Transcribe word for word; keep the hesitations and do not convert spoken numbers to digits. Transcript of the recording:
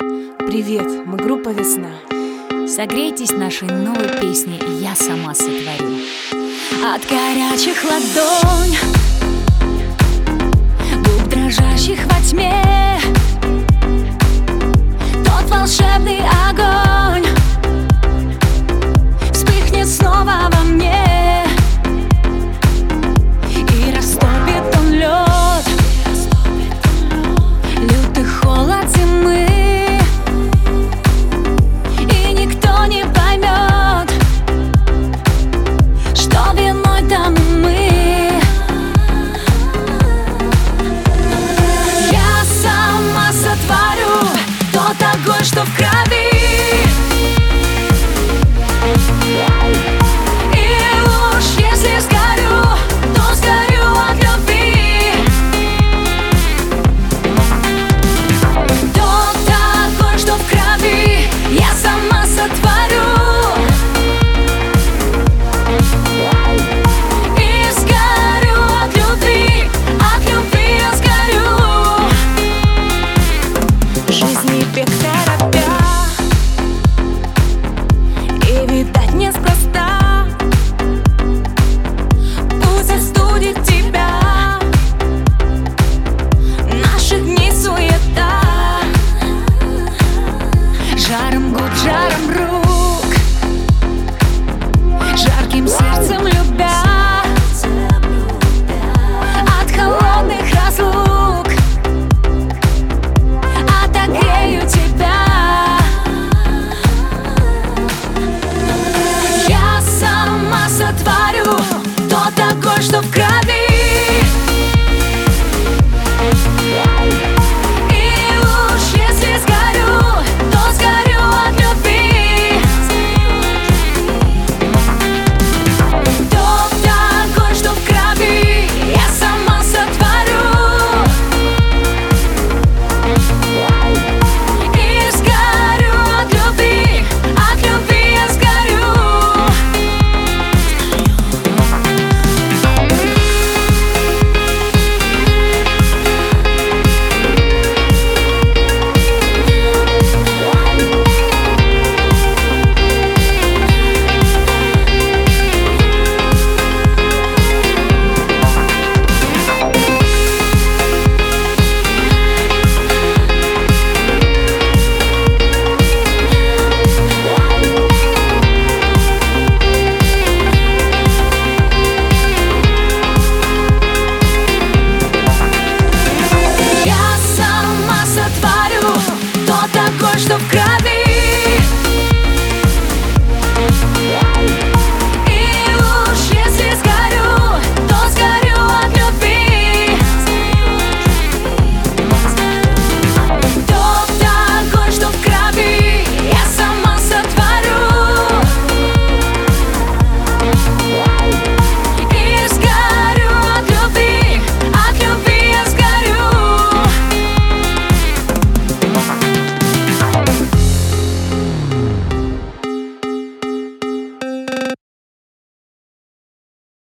Привет, мы группа «Весна». Согрейтесь нашей новой песней «Я сама сотворю». От горячих ладонь, губ дрожащих во тьме, тот волшебный огонь вспыхнет снова во мне, и растопит он лед, лютый холод зимы. И никто не поймет, что виной тому мы. Я сама сотворю тот огонь, что в крови. И уж если сгорю, то сгорю от любви. Тот огонь, что в крови, я сама сотворю. И сгорю от любви, от любви я сгорю. Жизни бег торопя, и видать неспроста путь остудит тебя. Наших дней суета, жаром губ, жаром рук, жарким сердцем любя, от холодных разлук отогрею тебя. Я сама сотворю тот огонь, что в крови. И уж если сгорю, то сгорю от любви. Тот огонь, что в крови, я сама сотворю. И сгорю от любви, от любви я сгорю. Я сама сотворю тот огонь, что в крови.